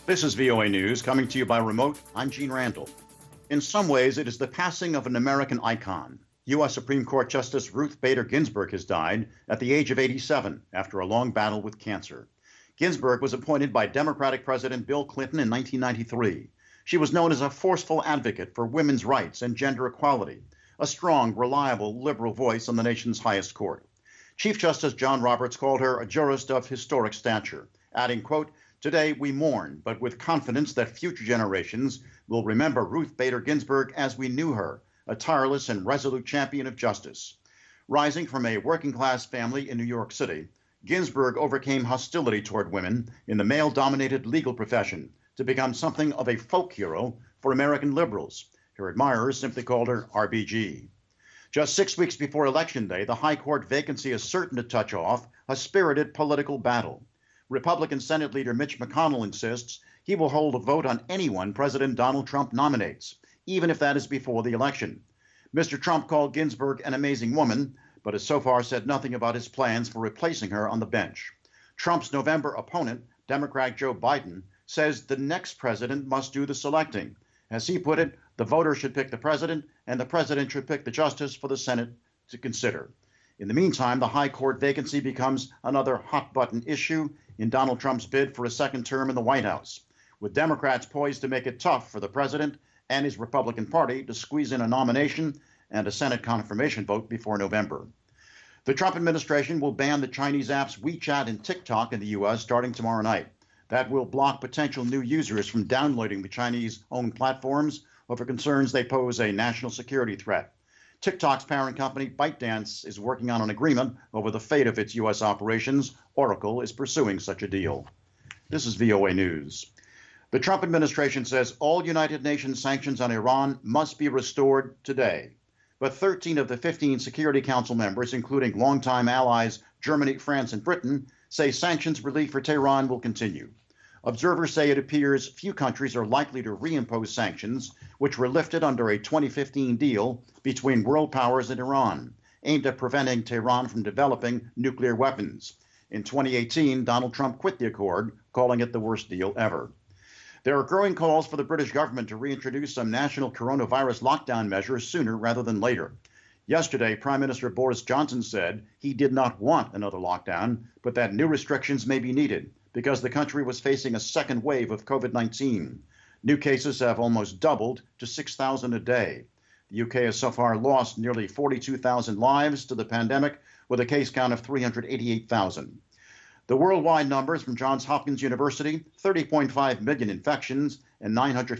This is VOA News coming to you by remote. I'm Gene Randall. In some ways, it is the passing of an American icon. U.S. Supreme Court Justice Ruth Bader Ginsburg has died at the age of 87 after a long battle with cancer. Ginsburg was appointed by Democratic President Bill Clinton in 1993. She was known as a forceful advocate for women's rights and gender equality, a strong, reliable, liberal voice on the nation's highest court. Chief Justice John Roberts called her a jurist of historic stature, adding, quote, "Today we mourn, but with confidence that future generations will remember Ruth Bader Ginsburg as we knew her, a tireless and resolute champion of justice." Rising from a working-class family in New York City, Ginsburg overcame hostility toward women in the male-dominated legal profession to become something of a folk hero for American liberals. Her admirers simply called her RBG. Just 6 weeks before Election Day, the High Court vacancy is certain to touch off a spirited political battle. Republican Senate Leader Mitch McConnell insists he will hold a vote on anyone President Donald Trump nominates, even if that is before the election. Mr. Trump called Ginsburg an amazing woman, but has so far said nothing about his plans for replacing her on the bench. Trump's November opponent, Democrat Joe Biden, says the next president must do the selecting. As he put it, the voters should pick the president, and the president should pick the justice for the Senate to consider. In the meantime, the High Court vacancy becomes another hot-button issue in Donald Trump's bid for a second term in the White House, with Democrats poised to make it tough for the president and his Republican Party to squeeze in a nomination and a Senate confirmation vote before November. The Trump administration will ban the Chinese apps WeChat and TikTok in the U.S. starting tomorrow night. That will block potential new users from downloading the Chinese-owned platforms over concerns they pose a national security threat. TikTok's parent company, ByteDance, is working on an agreement over the fate of its U.S. operations. Oracle is pursuing such a deal. This is VOA News. The Trump administration says all United Nations sanctions on Iran must be restored today. But 13 of the 15 Security Council members, including longtime allies Germany, France, and Britain, say sanctions relief for Tehran will continue. Observers say it appears few countries are likely to reimpose sanctions, which were lifted under a 2015 deal between world powers and Iran, aimed at preventing Tehran from developing nuclear weapons. In 2018, Donald Trump quit the accord, calling it the worst deal ever. There are growing calls for the British government to reintroduce some national coronavirus lockdown measures sooner rather than later. Yesterday, Prime Minister Boris Johnson said he did not want another lockdown, but that new restrictions may be needed because the country was facing a second wave of COVID-19. New cases have almost doubled to 6,000 a day. The UK has so far lost nearly 42,000 lives to the pandemic, with a case count of 388,000. The worldwide numbers from Johns Hopkins University, 30.5 million infections and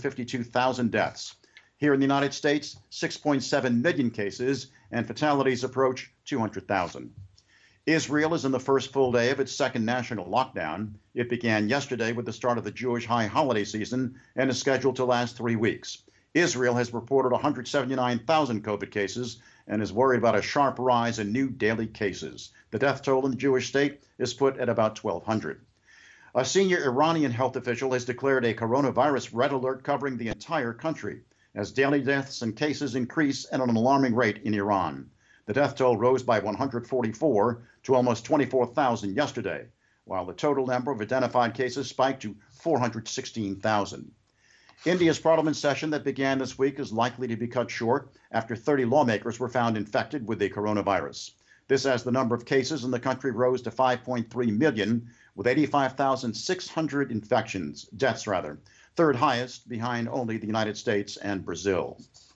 952,000 deaths. Here in the United States, 6.7 million cases and fatalities approach 200,000. Israel is in the first full day of its second national lockdown. It began yesterday with the start of the Jewish high holiday season and is scheduled to last 3 weeks. Israel has reported 179,000 COVID cases and is worried about a sharp rise in new daily cases. The death toll in the Jewish state is put at about 1,200. A senior Iranian health official has declared a coronavirus red alert covering the entire country as daily deaths and cases increase at an alarming rate in Iran. The death toll rose by 144 to almost 24,000 yesterday, while the total number of identified cases spiked to 416,000. India's parliament session that began this week is likely to be cut short after 30 lawmakers were found infected with the coronavirus. This as the number of cases in the country rose to 5.3 million, with 85,600 deaths, third highest behind only the United States and Brazil.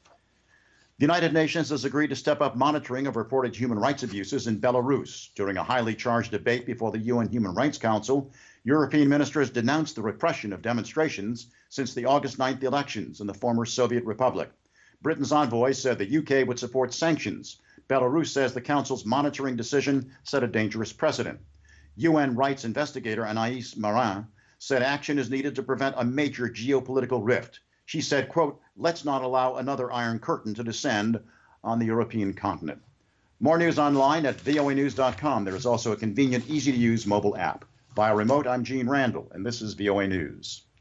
The United Nations has agreed to step up monitoring of reported human rights abuses in Belarus. During a highly charged debate before the UN Human Rights Council, European ministers denounced the repression of demonstrations since the August 9th elections in the former Soviet Republic. Britain's envoy said the UK would support sanctions. Belarus says the Council's monitoring decision set a dangerous precedent. UN rights investigator Anais Marin said action is needed to prevent a major geopolitical rift. She said, quote, "Let's not allow another Iron Curtain to descend on the European continent." More news online at voanews.com. There is also a convenient, easy-to-use mobile app. Via remote, I'm Gene Randall, and this is VOA News.